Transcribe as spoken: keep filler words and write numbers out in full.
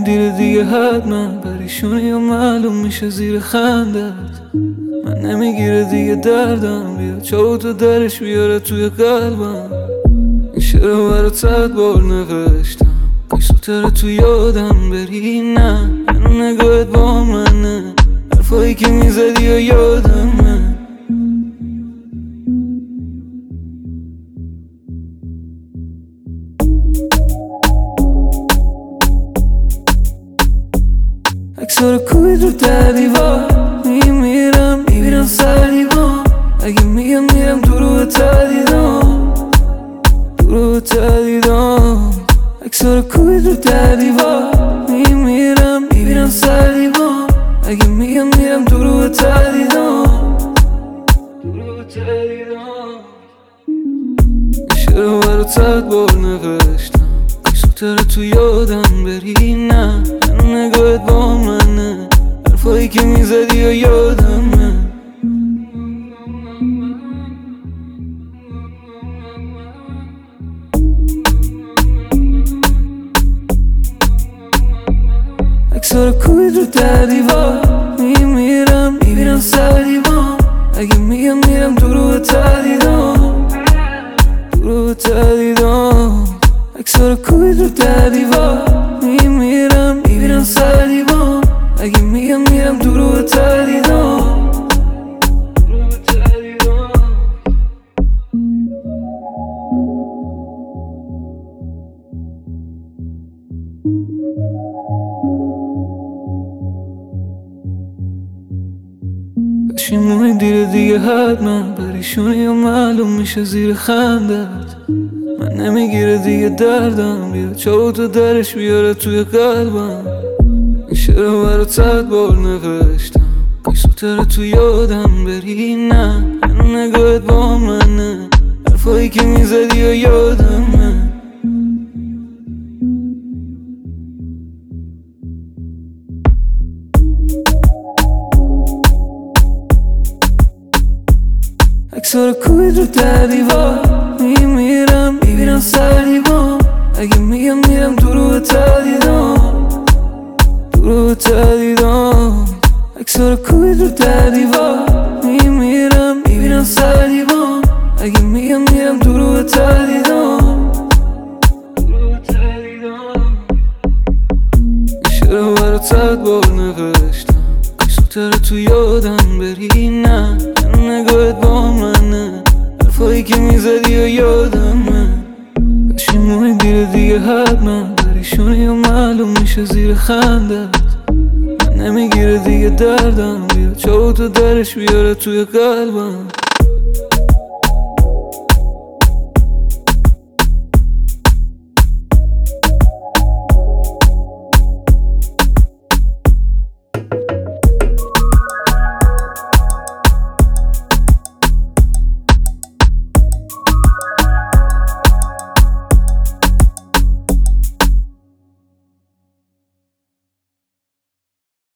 دیر دیگه حتما پریشونی یا معلوم میشه زیر خندت. من نمیگیره دیگه دردم، بیا چاو تو درش بیاره توی قلبم. این شعر برات صد بار نوشتم، کاش زودتر تو یادم بری. نه منو نگاهت با منه، حرفایی که میزدی و یادمه. اکسار کوی رو در دیوار میمیرم، میبینم سر دیوار. اگه میگم میرم تو رو تردیدم، تو رو تردیدم. اکسار کوی رو در دیوار میمیرم، میبینم سر دیوار. اگه میگم میرم تو رو تردیدم، تو رو تردیدم. شعر برات صد بار نوشتم، کاش زودتر تو یادم بری. نه منو نگاهت با منه، حرفایی که میزدی و یادمه. اکسار کوی رو در دیوار میمیرم، میبینم سر دیوار. اگه میگم میرم تو رو تردیدم، تو رو تردیدم. اکسار کوی رو در دیوار میمیرم، میبینم سر دیوار. اگه میگم میرم تو رو تردیدم، تو رو تردیدم. پشیمونی دیر دیگه حتما پریشونی یا معلوم میشه زیر خندت. من نمیگیره دیگه دردم، بیا چاو تو درش بیاره توی قلبم. این شعر برات صد بار نوشتم، کاش زودتر تو یادم بری. نه منو نگاهت با منه، حرفایی که میزدی و یادمه. اکسار کوی رو در دیوار میمیرم، میبینم سر دیوار. اگه میگم میرم تو رو تردیدم، تو رو تردیدم. اکسار کوی رو در دیوار میمیرم، میبینم سر دیوار. اگه میگم میرم تو رو تردیدم، تو رو تردیدم. شعر برات صد بار نوشتم، کاش زودتر تو یادم بری. نه منو نگاهت با منه، حرفایی که میزدی و یادمه. پشیمونی دیر دیگه حتما پریشونی یا معلوم میشه زیر خندت. من نمیگیره دیگه دردم، بیا چاو تو درش بیاره توی قلبم.